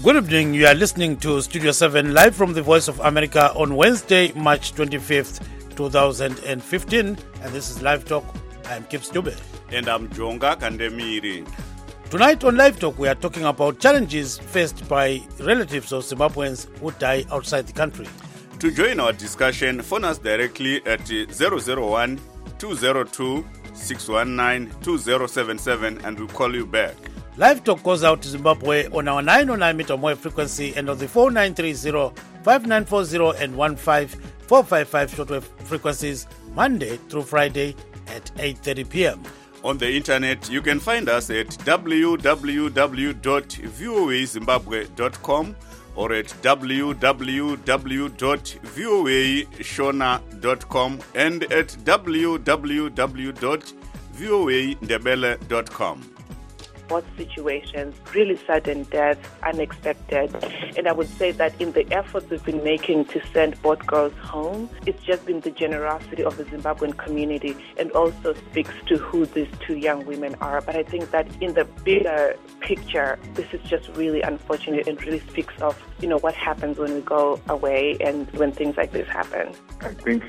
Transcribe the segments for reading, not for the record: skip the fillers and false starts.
Good evening. You are listening to Studio 7 live from the Voice of America on Wednesday, March 25th, 2015. And this is Live Talk. I'm Kip Stube. And I'm Jonga Kandemiri. Tonight on Live Talk, we are talking about challenges faced by relatives of Zimbabweans who die outside the country. To join our discussion, phone us directly at 001-202-619-2077 and we'll call you back. Live Talk goes out to Zimbabwe on our 909 meter wave frequency and on the 4930, 5940 and 15455 shortwave frequencies Monday through Friday at 8:30 p.m. On the internet, you can find us at www.voazimbabwe.com or at www.voashona.com and at www.voandebele.com. What situations, really sudden death, unexpected. And I would say that in the efforts we've been making to send both girls home, it's just been the generosity of the Zimbabwean community and also speaks to who these two young women are. But I think that in the bigger picture, this is just really unfortunate and really speaks of, what happens when we go away and when things like this happen. I think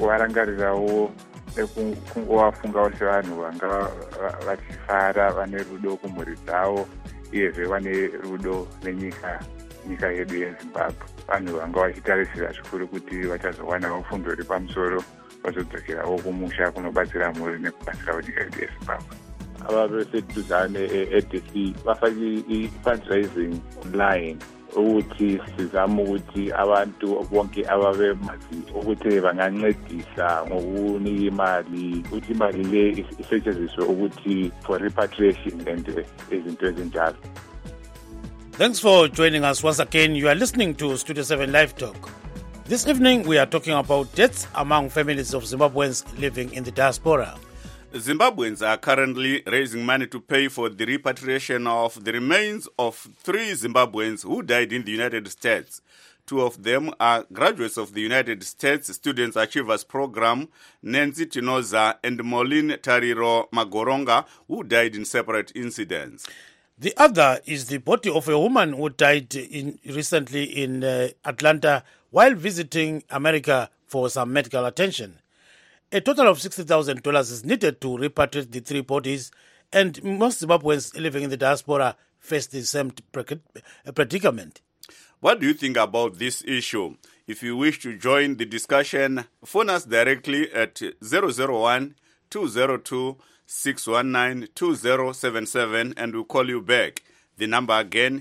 kungowafunga kuti vanhu vanga vachifara vane rudo kumhuri dzavo uyezve vane rudo nenyika yedu yezimbabwe. Vanhu vanga vachitarisira zvikuru kuti vachazowanawo fundo iri pamusoro vazodzokerawo kumusha kunobatsira mhuri nekubatsira nyika yedu yezimbabwe. Ava vese tudhane eDC vafake i-fundraising online ukuthi sizama ukuthi abantu bonke ababemazi ukuthi bangancedisa ngokunika imali ukuthi imali le isetshenziswe ukuthi for repatriation and izinto ezinjalo. Thanks for joining us once again. You are listening to Studio 7 Live Talk. This evening we are talking about deaths among families of Zimbabweans living in the diaspora. Zimbabweans are currently raising money to pay for the repatriation of the remains of 3 Zimbabweans who died in the United States. 2 of them are graduates of the United States Students Achievers Program, Nancy Tinoza and Moline Tariro Magoronga, who died in separate incidents. The other is the body of a woman who died recently in Atlanta while visiting America for some medical attention. A total of $60,000 is needed to repatriate the 3 bodies, and most Zimbabweans living in the diaspora face the same predicament. What do you think about this issue? If you wish to join the discussion, phone us directly at 001-202-619-2077 and we'll call you back. The number again,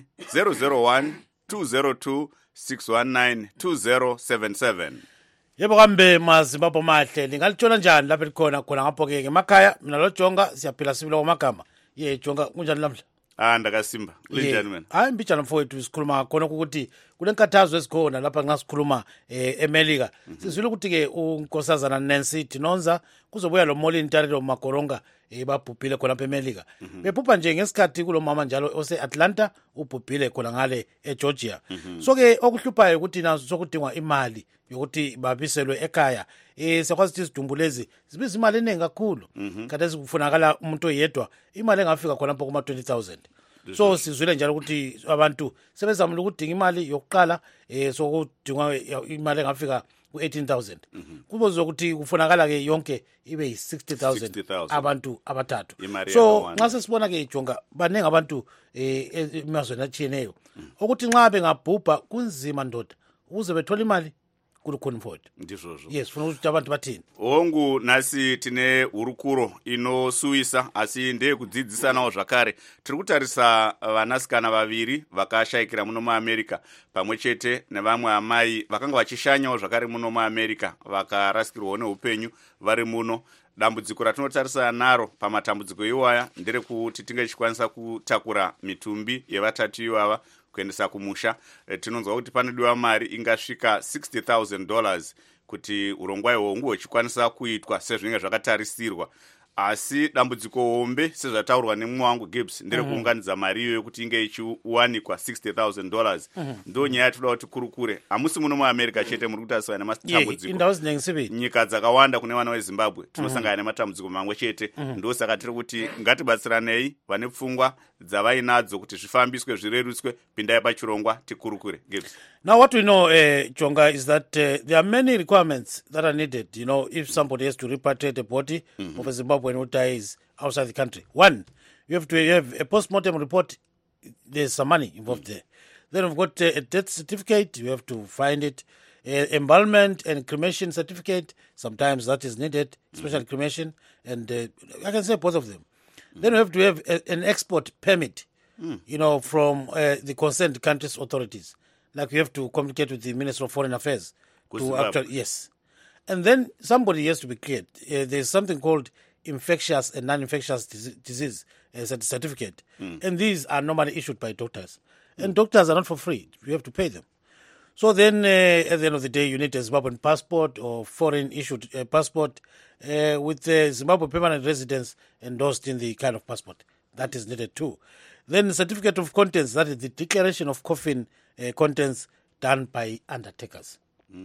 001-202-619-2077. Yebo kambe maZimbabwe mahle lingalithola njani lapha likhona ngapho ke emakhaya mina lo Jonga siyaphila sibilo kwamagama Jonga kunjani lamhla ndakasimba linjani mina hayi mbijana mfowethu sikhuluma khona ukuthi kulenkathazo esikhona lapha nxa sikhuluma eMelika sizwile ukuthi ke unkosazana Nancy Tinoza kuzobuya lo Moline Tariro Magoronga babhubhile khona lapha eMelika bebhubha nje ngesikhathi kulomama njalo ose Atlanta ubhubhile khona ngale eGeorgia so ke okuhluphayo ukuthi nazo sokudingwa imali yokuthi babiselwe ekhaya sekwazi ukuthi izidumbulezi zibiza imali eningi kakhulu kade sikufunakala umuntu oyedwa imali engafika khona lapho kuma 20,000 so sizwile njalo ukuthi abantu sebezamile ukudinga imali yokuqala sokudingwa imali engafika ku 18,000 kubozo ukuthi kufunakala ke yonke ibe 60,000 abantu abathathu so nxa sesibona ke Jonga baningi abantu emazweni atshiyeneyo ukuthi nxa bengabhubha kunzima ndoda ukuze bethola imali kulukhuni mfowethu ndizvozvo yes funa ukuthi abantu bathini hongu nasi tine hurukuro inosuwisa asi ndeyekudzidzisanawo zvakare tiri kutarisa vanasikana vaviri vakashayikira muno muAmerica pamwe chete nevamwe amai vakanga vachishanyawo zvakare muno muAmerica vakarasikirwawo neupenyu vari muno. Dambudziko ratinotarisana naro pamatambudziko iwaya nderekuti tingachikwanisa kutakura mitumbi yevatatu ivava kuendesa kumusha. Tinonzwa kuti panodiwa mari ingasvika $60,000 kuti urongwa ihwo huchikwanisa kuitwa sezvinenge zvakatarisirwa. asi dambudziko hombe sezvataurwa nemumwe wangu Gibbs nderekuunganidza mari iyoyo kuti inge ichiwanikwa $60,000 ndo nyaya yatoda kuti kurukure. Hamusi muno muAmerica chete muri kutarisana nematambudziko, nyika dzakawanda kune vana veZimbabwe tinosangana nematambudziko mamwe chete. Ndo saka tiri kuti ngatibatsiranei vane pfungwa dzavainadzo kuti zvifambiswe zvirerutswe, pindai pachirongwa tikurukure. Gibbs. Now what we know, Chonga, is that there are many requirements that are needed, if somebody has to repatriate a body of a Zimbabwean who dies outside the country. One, you have to have a post-mortem report. There's some money involved there. Then we've got a death certificate. You have to find it. Embalmment and cremation certificate. Sometimes that is needed, especially cremation. And I can say both of them. Then we have to have an export permit, from the concerned country's authorities. Like you have to communicate with the Minister of Foreign Affairs. Yes. And then somebody has to be cleared. There's something called infectious and non-infectious disease certificate. And these are normally issued by doctors. And doctors are not for free. You have to pay them. So then at the end of the day, you need a Zimbabwean passport or foreign issued passport with the Zimbabwe permanent residence endorsed in the kind of passport. That is needed too. Then the certificate of contents, that is the declaration of coffin contents done by undertakers.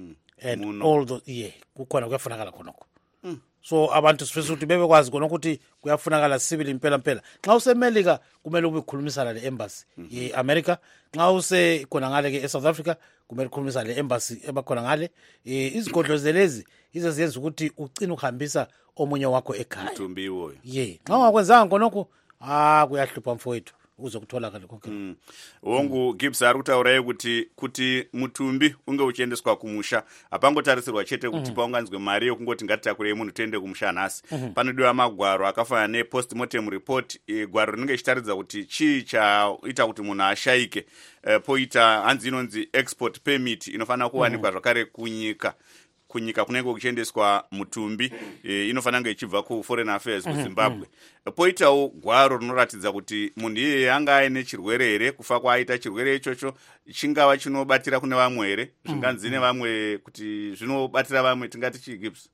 And all those, kukhona kuyafunakala khonoko. So abantu sifisa ukuthi bebekwazi khona ukuthi kuyafunakala civil impela mpela. Xa usemelika kumele ube khulumisana le-embassy ye-America. Xa use khona ngale ke e-South Africa kumele ukhulumisana le-embassy ebakhona ngale. Izigodlo zelezi izenza ukuthi ugcine ukuhambisa omunye wakho ekhaya. Mthumbi woyo. Xa ungakwenzanga khonoko kuyahlupha mfowethu. Uzokutholakala konke. Wongu Gibbs ari kutaurayo kuti mutumbi unge uchiendeswa kumusha apangotarisirwa chete kuti paunganzwe mari yokungoti ngatitakurei munhu tiende kumusha nhasi. Panodiwa magwaro akafanana ne-post mortem report, gwaro rinenge ichitaridza kuti chii chaita kuti munhu ashayike. Poita hanzi inonzi export permit inofanira kuwanikwa zvakare kunyika kunenge kuchiendeswa mutumbi, inofanira kunge ichibva kuForeign Affairs kuZimbabwe. Poitawo gwaro rinoratidza kuti munhu iyeye anga aine chirwere here, kufa kwaita chirwere ichocho chingava chinobatira kune vamwe here, zvinganzi nevamwe kuti zvinobatira vamwe tingati chii Gibbs?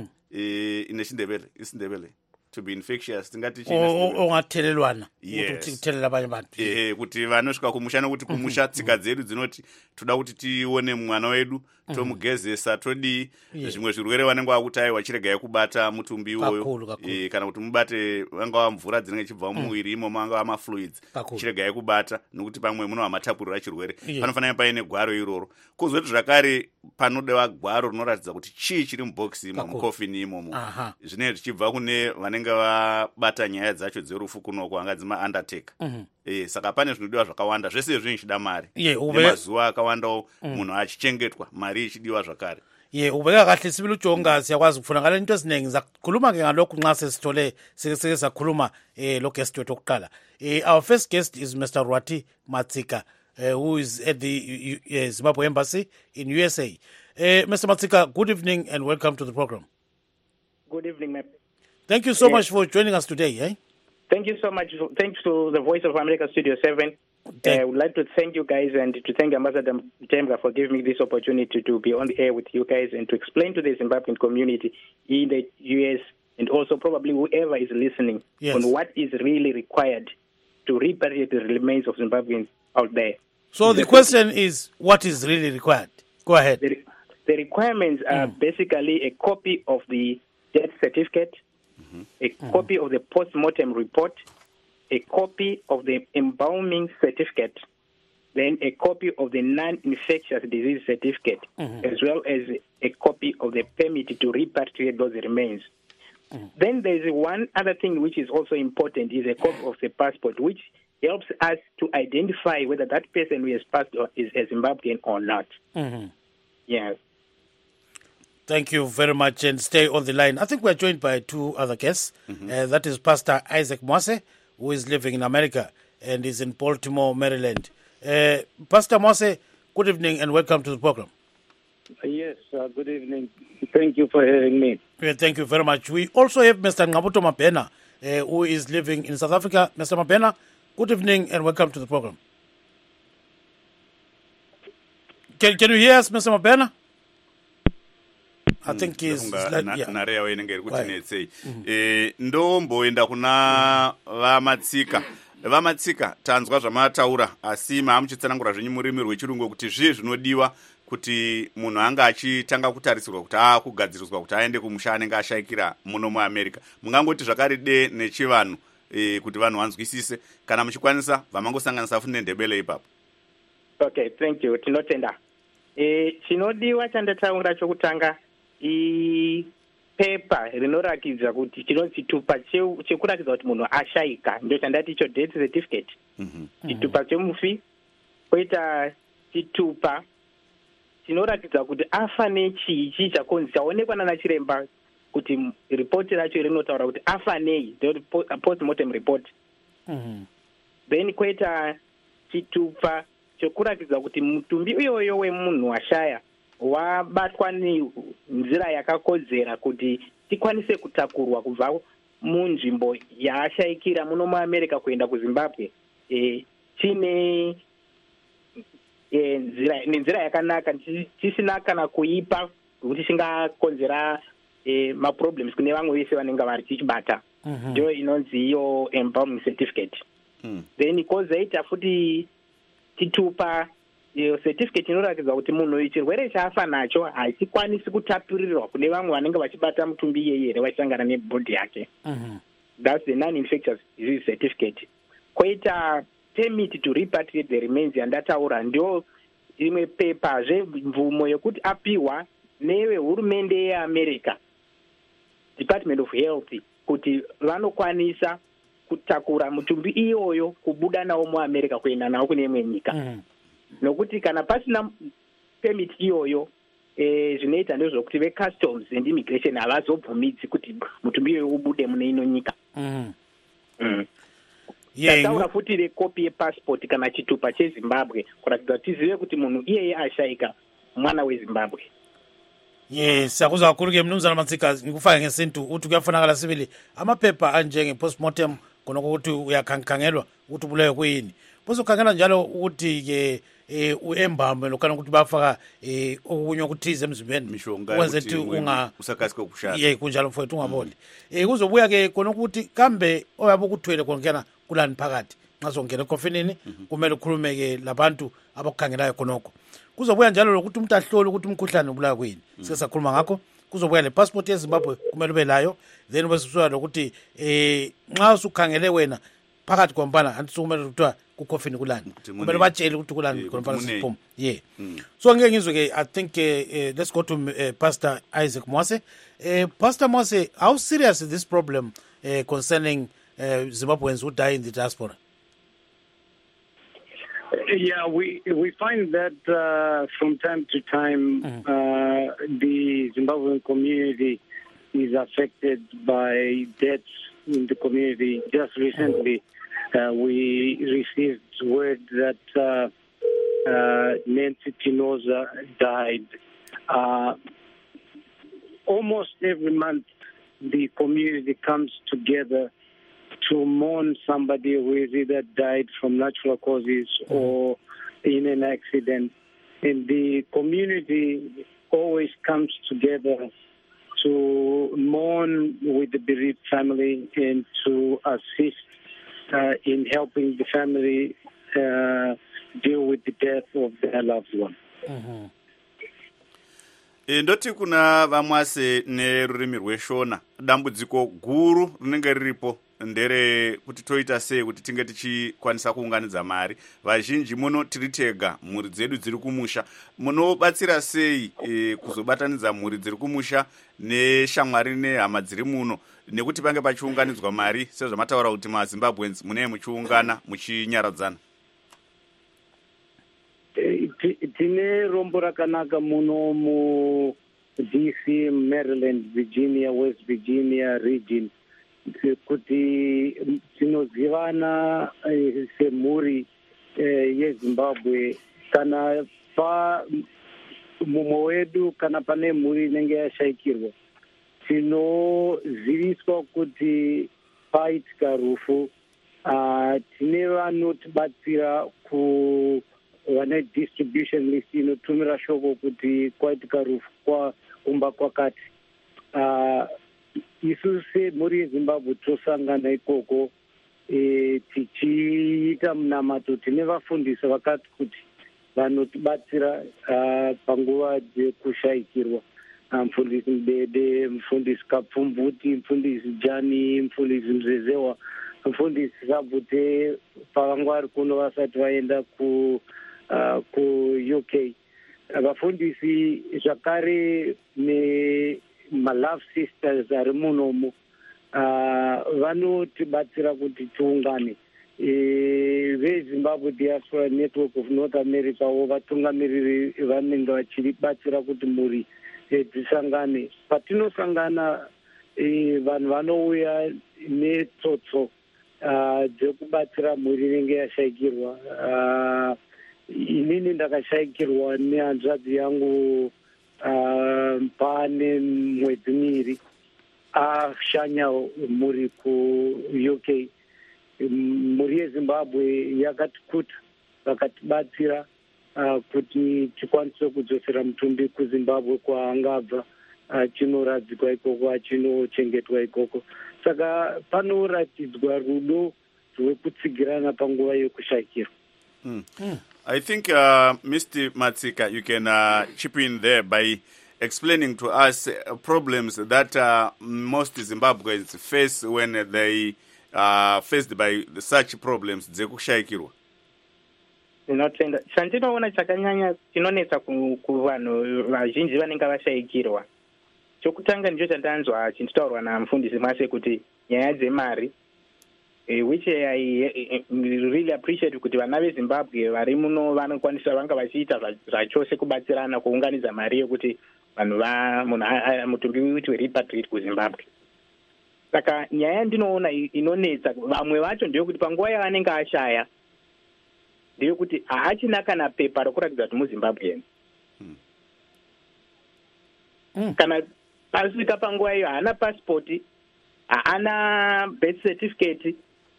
Ine chindebele to be infectious tingati ongathelelwana kuthelela abanye bantu kuti vanosvika kumusha nekuti kumusha tsika dzedu dzinoti toda kuti tione mwana wedu tomugezesa todii zvimwe zvirwere vanenge vakutaiwa chiregai kubata mutumbi iwoyo kana kuti mubate vangava mvura dzinenge chibva mumuviri imomo angava mafluids chiregai kubata nekuti pamwe munova matapurira chirwere panofanira paine gwaro iroro kuzoti zvakare panodewa gwaro rinoratidza kuti chii chiri mubhokisi imo mukofini imomo zvinenge zvichibva kune vanenge vabata nyaya dzacho dzerufu kunoko angadzi maundertaker. Saka pane zvinodiwa zvakawanda zvese izvi zvichida mari nemazuva akawandawo munhu achichengetwa mari ichidiwa zvakare. Ubeka kahle sibili uJonga, siyakwazi kufunakala into eziningi zakhuluma ke ngalokhu nxa sesithole seke sakhuluma lo guest wethu okuqala. Our first guest is Mr. Rwati Matsika, who is at the Zimbabwe Embassy in USA. Mr. Matsika, good evening and welcome to the program. Good evening, ma'am. Thank you so much for joining us today. Thank you so much. Thanks to the Voice of America Studio 7. I would like to thank you guys and to thank Ambassador Temga for giving me this opportunity to be on the air with you guys and to explain to the Zimbabwean community in the U.S. and also probably whoever is listening on what is really required to repatriate the remains of Zimbabweans out there. So the question is, what is really required? Go ahead. The requirements are basically a copy of the death certificate, a copy of the post-mortem report, a copy of the embalming certificate, then a copy of the non-infectious disease certificate, as well as a copy of the permit to repatriate those remains. Then there is one other thing which is also important, is a copy of the passport, which helps us to identify whether that person who has passed is a Zimbabwean or not. Yeah. Thank you very much, and stay on the line. I think we're joined by two other guests. That is Pastor Isaac Mose, who is living in America and is in Baltimore, Maryland. Pastor Mose, good evening and welcome to the program. Yes, good evening. Thank you for having me. Thank you very much. We also have Mr. Ngabuto Mabena, who is living in South Africa. Mr. Mabena, good evening and welcome to the program. Can you hear us, Mr. Mabena? I think is like, yeah. Nare yawo inenge iri kuti netsei. Ndomboenda kuna vamatsika tanzwa zvamataura asi maamuchitsanangura zvenyu murimi rwechirungu kuti zvii zvinodiwa kuti munhu anga achitanga kutarisirwa kuti akugadziriswa kuti aende kumusha anenge ashayikira muno muAmerica. Mungangoti zvakare de nechivanhu kuti vanhu vanzwisise kana muchikwanisa vamangosanganisa futi nendebele ipapo. Okay, thank you. Tinotenda. Chinodiwa chandataura chokutanga pepa rinorakidza kuti chitupa chekurakidza kuti munhu ashayika ndio chandati icho death certificate. Chitupa chemufi koita chitupa chinorakidza kuti afa nechii chakonzi chaonekwa nana chiremba kuti ripoti racho rinotaura kuti afa nei, post-mortem report. Then koita chitupa chokurakidza kuti mutumbi uyoyo wemunhu washaya wabatwa nenzira yakakodzera kuti tikwanise kutakurwa kubva munzvimbo yaashayikira muno muAmerica kuenda kuZimbabwe chine nenzira yakanaka tisina kana kuipa kuti chingakonzera maproblems kune vamwe vese vanenge vari tichibata. Ndio inonzi iyo embalming certificate. Then kozoita futi chitupa certificate inoratidza kuti munhu chirwere chaafa nacho hachikwanisi kutapurirwa kune vamwe vanenge vachibata mutumbi iyeye here vachitangana nebhodhi yake. That's the non-infectious disease certificate. Koita permit to repatriate the remains yandataura ndio imwe pepazve mvumo yokuti apiwa nevehurumende yeAmerica, Department of Health, kuti vanokwanisa kutakura mutumbi iyoyo kubuda nawo muAmerica kuenda nawo kune imwe nyika. Nokuti kana pasina permit iyoyo zvinoita ndezvokuti ve-customs and immigration havazobvumidzi kuti mutumbi iyoyo ubude mune ino nyika. Tataura futi rekopi yepassport kana chitupa cheZimbabwe kuratidza tizive kuti munhu iyeye ashayika mwana weZimbabwe. Yes, akuzwa kuruke mnumzana Matsika ngikufaka ngesintu uthi kuyafonakala sibili amaphepha anjenge postmortem konoko ukuthi uyakhangelwa ukuthi ubulewe kuyini. Bozokhangela njalo ukuthi ke uembambe lokana ukuthi bafaka okunye okuthize emzimbeni wenze ukuthi usakasike ukushaya. Kunjalo mfowethu ungaboni. Kuzobuya ke kona ukuthi kambe oyabe ukuthwele konke kulani phakathi nxa songena ekofinini kumele ukhulume ke labantu abakukhangelayo khonoko. Kuzobuya njalo lokuthi umuntu ahlole ukuthi umkhuhlane ubulawa kuyini. Sike sakhuluma ngakho. Kuzobuya le passport yeZimbabwe kumele ube layo, then ubesizwa lokuthi nxa usukhangele wena phakathi kwambana anti kumele kuthiwa kukhofini kulani. Kumele batshele ukuthi kulani khona siphuma. So ngeke ngizwe ke I think let's go to Pastor Isaac Mwase. Pastor Mwase, how serious is this problem concerning Zimbabweans who die in the diaspora? Yeah, we find that from time to time the Zimbabwean community is affected by deaths in the community. Just recently, we received word that Nancy Tinoza died. Almost every month, the community comes together to mourn somebody who has either died from natural causes or in an accident. And the community always comes together to mourn with the bereaved family and to assist in helping the family deal with the death of their loved one. Ndoti kuna vamwase nerurimi rweshona dambudziko guru rinenge riripo ndere kuti toita sei kuti tinge tichikwanisa kuunganidza mari. Vazhinji muno tiri tega, mhuri dzedu dziri kumusha. Munobatsira sei kuzobatanidza mhuri dziri kumusha neshamwari nehama dziri muno nekuti pange pachiunganidzwa mari sezvamataura kuti maZimbabweans munee muchiungana muchinyaradzana? Tine rombo rakanaka muno mu DC, Maryland, Virginia, West Virginia region kuti tinozivana semhuri yeZimbabwe kana pa mumwe wedu kana pane mhuri inenge yashayikirwa tinoziviswa kuti paitika rufu. Tine vanotibatsira vane distribution list inotumira shoko kuti kwaitika rufu pfumba kwakati isu semhuri yezimbabwe tosangana ikoko tichiita munamato tine vafundisi vakati kuti vanotibatsira panguva dzekushayikirwa, mufundisi Mudede, mufundisi Kapfumbuti, mufundisi Jani, mufundisi Mzezewa, mufundisi Sabute pavanga vari kuno vasati vaenda ku-UK. Vafundisi zvakare nemalove sisters ari munomo vanotibatsira kuti tiungane. VeZimbabwe Diaspora Network of North America vatungamiriri vanenge vachibatsira kuti muri dzisangane. Patinosangana vanhu vanouya netsotso dzekubatsira mhuri inenge yashayikirwa. Inini ndakashayikirwa nehanzvadzi yangu pane mwedzi miviri, ashanya mhuri ku-UK. Mhuri yeZimbabwe yakatikuta vakatibatsira kuti tikwanise kudzosera mutumbi kuZimbabwe kwaangabva achinoradzikwa ikoko, achinochengetwa ikoko. Saka panoratidzwa rudo rwekutsigirana panguva yokushayikirwa. I think, Mr. Matsika, you can chip in there by explaining to us problems that most Zimbabweans face when they are faced by such problems. Dzekushayikirwa. Ndinotenda. Chandinoona chakanyanya chinonetsa kuvanhu vazhinji vanenge vashayikirwa. Chokutanga ndicho chandanzwa chinotaurwa namufundisi Mase kuti nyaya dzemari, which I really appreciate kuti vana veZimbabwe vari muno vanokwanisa vanga vachiita zvachose kubatsirana kuunganidza mari yekuti vanhu mutumbi uitwe repatriate kuZimbabwe. Saka nyaya ndinoona inonetsa vamwe vacho ndeyekuti panguva yavanenge ashaya ndeyekuti haachina kana pepa rokuratidza kuti muZimbabwe. Kana pasvika panguva iyo haana passport, haana birth certificate,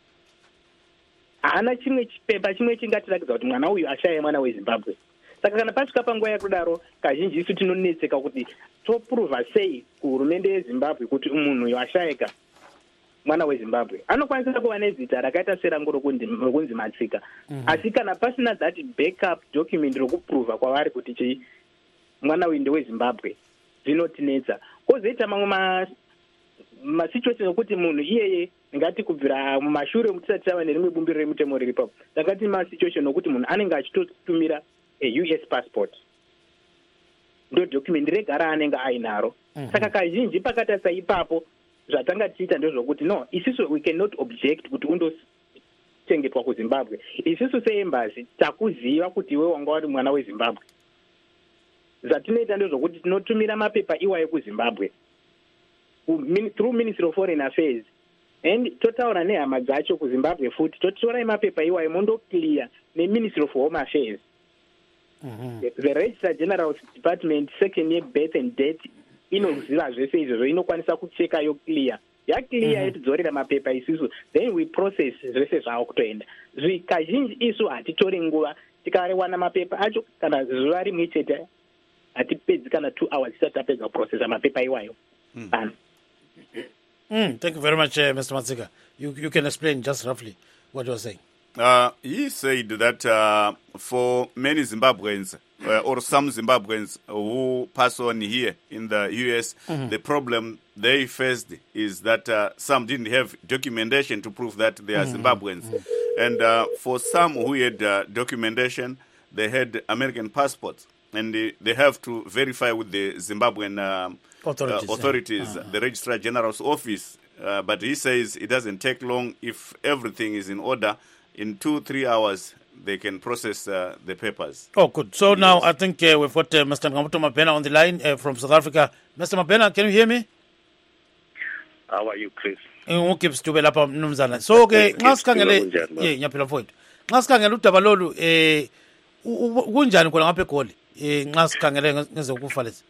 haana chimwe chipepa chimwe chingatiratidza kuti mwana uyu ashaya mwana weZimbabwe. Saka kana pasvika panguva yakudaro, kazhinji isu tinonetseka kuti topuruvha sei kuhurumende yeZimbabwe kuti munhu uyu ashayika mwana weZimbabwe. Anokwanisa kuva nezita rakaita serangu rokunzi Matsika. Asi kana pasina that backup document rokupuruvha kwavari kuti mwana uyu ndeweZimbabwe, zvinotinetsa. Kozoita mamwe masituation okuti munhu iyeye ngati kubvira mumashure mutisati tava nerimwe bumbiro remutemo riripo, takati masituation okuti munhu anenge achitotumira US passport, ndo document rega raanenge ainaro. Saka kazhinji pakatarisa ipapo zvatanga tiita ndezvokuti no, isusu we cannot object kuti undochengetwa kuZimbabwe. Isusu seembassy takuziva kuti iwe wanga wari mwana weZimbabwe. Zvatinoita ndezvokuti tinotumira mapepa iwayo kuZimbabwe through Ministry of Foreign Affairs, and totaura nehama dzacho kuZimbabwe futi totora mapepa iwayo mondo clear neMinistry of Home Affairs. The Registrar General Department second year birth and death inoziva zvese izvozvo, inokwanisa kucheka yo clear yaclear yotidzorera mapepa isusu, then we process zvese zvavo kutoenda. Kazhinji isu hatitori nguva, tikawana mapepa acho kana zuva rimwe chete hatipedzi kana 2 hours tisati tapedza kuprocessa mapepa iwayo. Thank you very much, Mr. Matsika. You can explain just roughly what you are saying. He said that for many Zimbabweans, or some Zimbabweans who pass on here in the US, the problem they faced is that some didn't have documentation to prove that they are Zimbabweans. And for some who had documentation, they had American passports. And they have to verify with the Zimbabwean authorities, the Registrar General's office. But he says it doesn't take long if everything is in order. In 2-3 hours, they can process the papers. Oh, good. So now I think we've got Mr. Ngamuto Mabena on the line from South Africa. Mr. Mabena, can you hear me? How are you, Chris? So ke ngasikhangele nyaphila mfowethu. Ngasikhangele udaba lolu kunjani khona ngapha eGoli? Ngasikhangele ngezokufa lezi.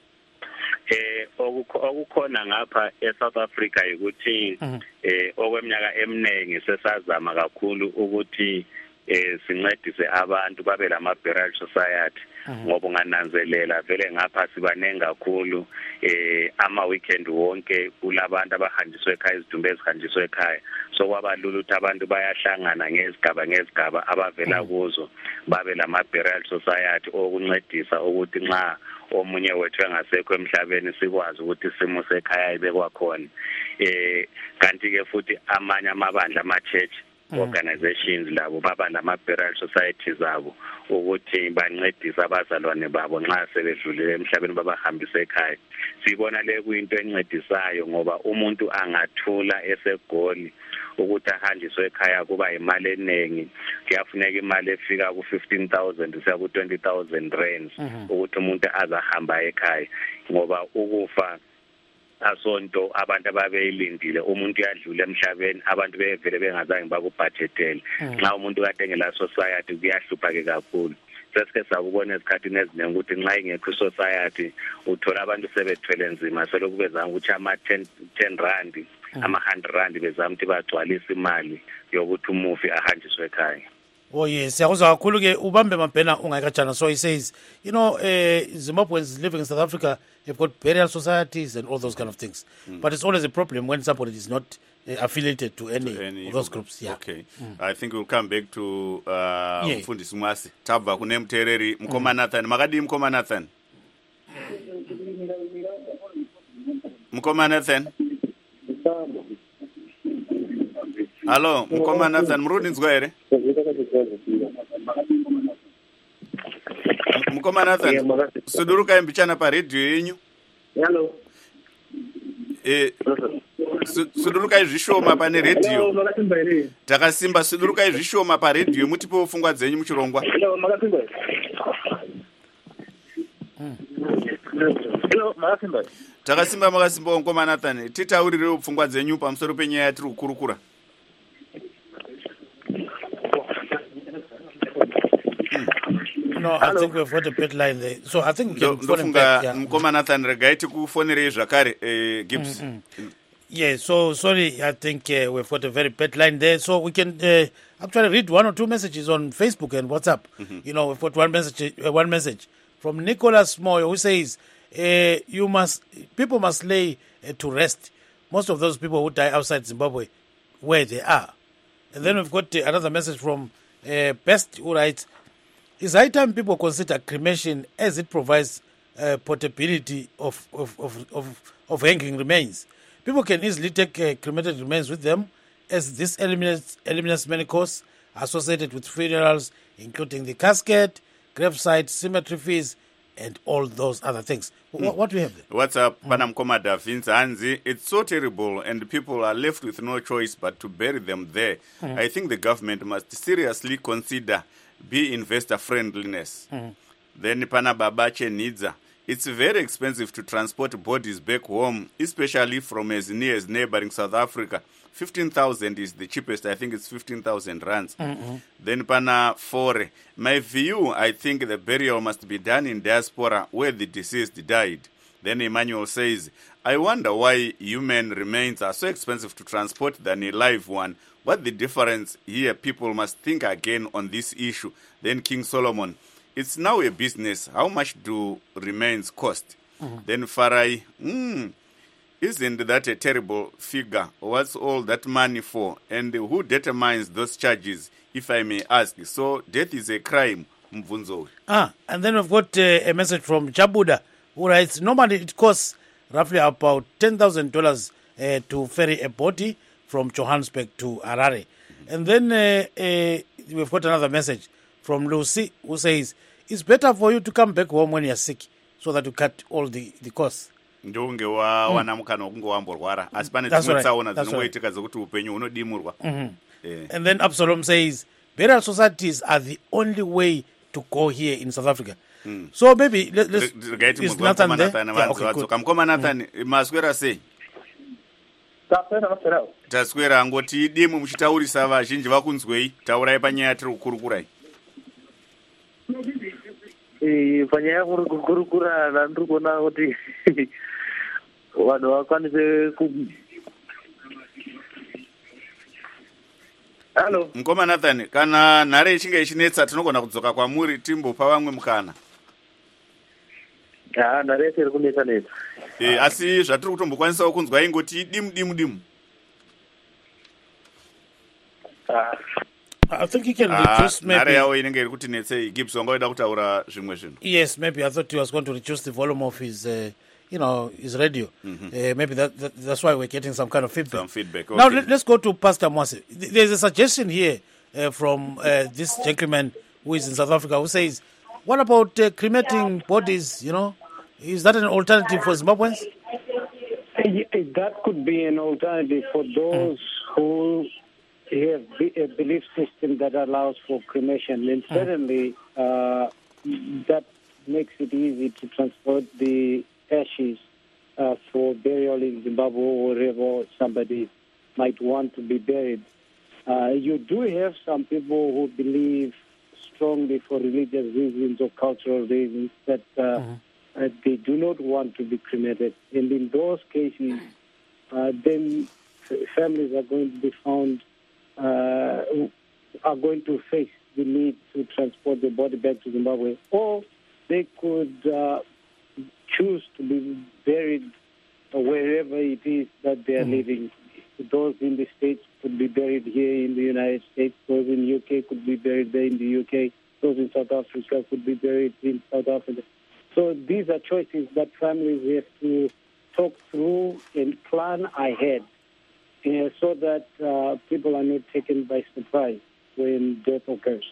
Okukhona ngapha eSouth Africa ukuthi okweminyaka eminingi sesazama kakhulu ukuthi sincedise abantu babe lama burial society ngoba ungananzelela vele ngapha sibanenge kakhulu ama weekend wonke kulabantu abahanjiswe ekhaya izidumbu ezihanjiswe ekhaya so kwabalula ukuthi abantu bayahlangana ngezigaba abavela kuzo babe lama burial society okuncedisa ukuthi nxa omunye wethu engasekho emhlabeni sikwazi ukuthi isimo sekhaya ibekwa khona kanti ke futhi amanye amabandla ama church organizations labo baba nama burial societies zabo ukuthi bancedise abazalwane babo nxa sebedlulile emhlabeni babahambise ekhaya sibona le kuyinto encedisayo ngoba umuntu angathula esegoli ukuthi ahanjiswe ekhaya kuba imali eningi kuyafuneka imali efika ku15,000 kuya ku20,000 rands ukuthi umuntu azahamba ekhaya ngoba ukufa asonto abantu ababeyilindile umuntu uyadlula emhlabeni abantu bevele bengazange bakubudgetele nxa umuntu kade ngela society kuyahlupha ke kakhulu sesike sakubona esikhathini eziningi ukuthi nxa ingekho society uthola abantu sebethwele nzima selokhu bezama ukuthi ama 10 rand ama 100 rand bezama ukuthi bagcwalise imali yokuthi umufi ahanjiswe ekhaya. Oh yes, siyakuzwa kakhulu ke ubambe mabhena ungayikajana. So he says, you know, Zimbabweans living in South Africa have got burial societies and all those kind of things. But it's always a problem when somebody is not affiliated to any of those groups. Yeah. Okay. I think we'll come back to Mfundisi Mwasi. Tabva kune mtereri Mkoma Nathan. Makadi Mkoma Nathan. Mkoma Nathan. Hello, Mkoma Nathan, mrudi nzwere. Mkoma Nathan, suduruka imbichana pa radio yenyu. Hello. Suduruka izvishoma pane radio. Takasimba suduruka izvishoma pa radio mutipo fungwa dzenyu muchirongwa. Hello, Makasimba. Hello, Makasimba. Takasimba Mkoma Nathan, titaurire pfungwa dzenyu pamusoro penyaya yatiri kukurukura. No, I think we've got a bit line there. So I think we can phone him back. Yeah. Mkoma Nathan, regaiti kufonere zvakare Gibbs. Yeah, so sorry, I think we've got a very bad line there. So we can actually read one or two messages on Facebook and WhatsApp. You know, we've got one message from Nicholas Moyo who says, people must lay to rest most of those people who die outside Zimbabwe where they are. And then we've got another message from Best who writes, it's high time people consider cremation as it provides portability of hanging remains. People can easily take cremated remains with them, as this eliminates many costs associated with funerals, including the casket, gravesite, cemetery fees, and all those other things. What do we have there? What's up, Panamkoma Davinza Anzi? It's so terrible, and people are left with no choice but to bury them there. I think the government must seriously consider be investor friendliness. Then Panababache Nidza. It's very expensive to transport bodies back home, especially from as near as neighboring South Africa. 15,000 is the cheapest. I think it's 15,000 rands. Then Pana Fore. My view, I think the burial must be done in diaspora where the deceased died. Then Emmanuel says, I wonder why human remains are so expensive to transport than a live one. What the difference here? People must think again on this issue. Then King Solomon, it's now a business. How much do remains cost? Then Farai, isn't that a terrible figure? What's all that money for? And who determines those charges, if I may ask? So death is a crime, Mvunzo. And then we've got a message from Chabuda, who writes, normally it costs roughly about $10,000 to ferry a body from Johannesburg to Harare. And then we've got another message from Lucy, who says, it's better for you to come back home when you're sick, so that you cut all the costs. Ndonge wana mukana kungo wamborwara asi pane dzimwe tsaona dzinongoitika dzokuti upenyu unodimurwa. And then Absalom says burial societies are the only way to go here in South Africa. So maybe let's is Nathan there? Yeah, okay, good. Mkoma Nathan maswera sei? Taswera angoti dimu muchitaurisa vazhinji vakunzwei taurai panyaya tiri kukurukurai. Panyaya kukurukura ndiri kuona kuti vanhu vakwanise Hello. Mkoma Nathan, kana nhare ichinge ichinetsa tinogona kudzoka kwamuri timbopa vamwe mukana. Nhare iri kunetsa netsa. Asi zvatiri kutombokwanisawo kunzwa ingoti dimu. I think you can reduce maybe. Nhare yawo inenge iri kuti netsei. Gibbs wangaida kutaura zvimwe zvinhu. Yes, maybe I thought he was going to reduce the volume of his his radio. Maybe that's why we're getting some kind of feedback. Some feedback. Okay. Now let's go to Pastor Mwase. There's a suggestion here from this gentleman who is in South Africa who says, what about cremating bodies, Is that an alternative for Zimbabweans? That could be an alternative for those who have a belief system that allows for cremation. And certainly that makes it easy to transport the ashes for burial in Zimbabwe or wherever somebody might want to be buried. You do have some people who believe strongly for religious reasons or cultural reasons that they do not want to be cremated. And in those cases, then families are going to be found, are going to face the need to transport the body back to Zimbabwe. Or they could choose to be buried wherever it is that they are living. Those in the States could be buried here in the United States. Those in the UK could be buried there in the UK. Those in South Africa could be buried in South Africa. So these are choices that families have to talk through and plan ahead so that people are not taken by surprise when death occurs.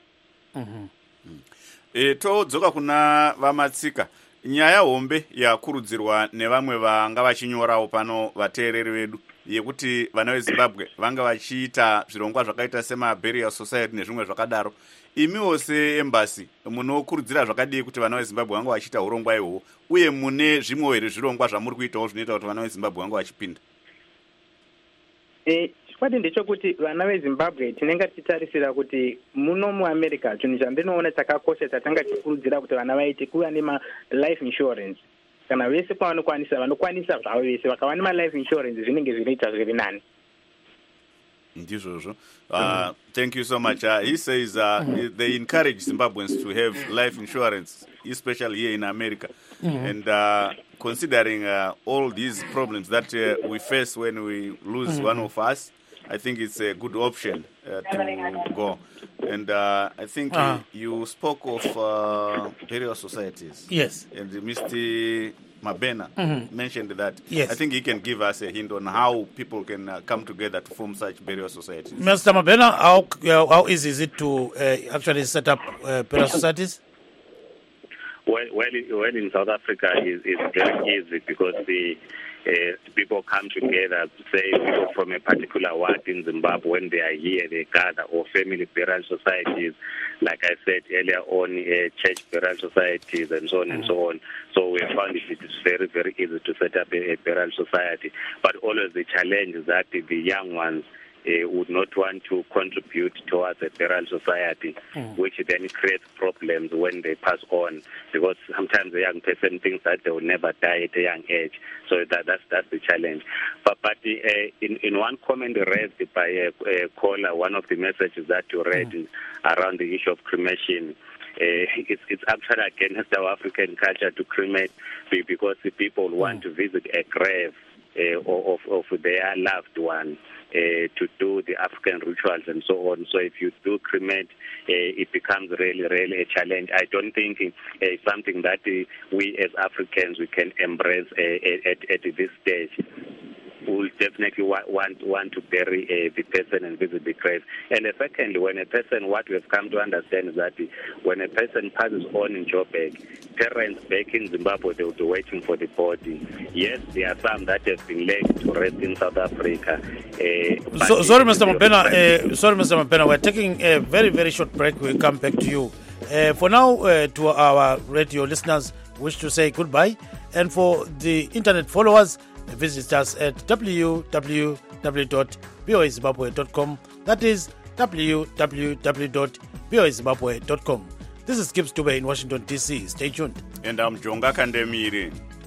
Todzoka kuna vamatsika. Nyaya hombe yakurudzirwa nevamwe vanga vachinyorawo pano vateereri vedu yekuti vana veZimbabwe vanga vachiita zvirongwa zvakaita sema-burial society nezvimwe zvakadaro. Imiwo seembassy munokurudzira zvakadii kuti vana veZimbabwe vanga vachiita urongwa ihwohwo, uye mune zvimwe here zvirongwa zvamuri kuitawo zvinoita kuti vana veZimbabwe vanga vachipinda? Chikwadi ndechekuti vana veZimbabwe tinenge tichitarisira kuti muno muAmerica chinhu chandinoona chakakosha chatanga tikurudzira kuti vana vaite kuva nema-life insurance. Kana vese vanokwanisa zvavo vese vakava nema-life insurance zvinenge zvinoita zviri nani. Ndizvozvo. Thank you so much. He says they encourage Zimbabweans to have life insurance, especially here in America. And considering all these problems that we face when we lose one of us, I think it's a good option to go. And I think you spoke of burial societies. Yes. And Mr. Mabena mentioned that. Yes. I think he can give us a hint on how people can come together to form such burial societies. Mr. Mabena, how easy is it to actually set up burial societies? Well, in South Africa, it's very easy because the people come together, say people from a particular ward in Zimbabwe, when they are here, they gather, or family burial societies, like I said earlier on, church burial societies, and so on and so on. So we found it is very, very easy to set up a burial society. But always the challenge is that the young ones would not want to contribute towards a burial society, which then creates problems when they pass on, because sometimes the young person thinks that they will never die at a young age. So that's the challenge. But in one comment raised by a caller, one of the messages that you read around the issue of cremation, it's actually against our African culture to cremate, because the people want to visit a grave of their loved one, to do the African rituals and so on. So if you do cremate, it becomes really, really a challenge. I don't think it's something that we as Africans we can embrace at this stage. We'll definitely want to bury the person and visit the grave. And secondly, when a person, what we have come to understand is that when a person passes on in Joburg, parents back in Zimbabwe, they will be waiting for the body. Yes, there are some that have been laid to rest in South Africa. Sorry, Mr. Mabena, we're taking a very, very short break. We'll come back to you. For now, to our radio listeners, wish to say goodbye. And for the internet followers, visit us at www.voazimbabwe.com. That is www.voazimbabwe.com. This is Gibbs Dube in Washington, D.C. Stay tuned. And I'm Jonga Kandemiri.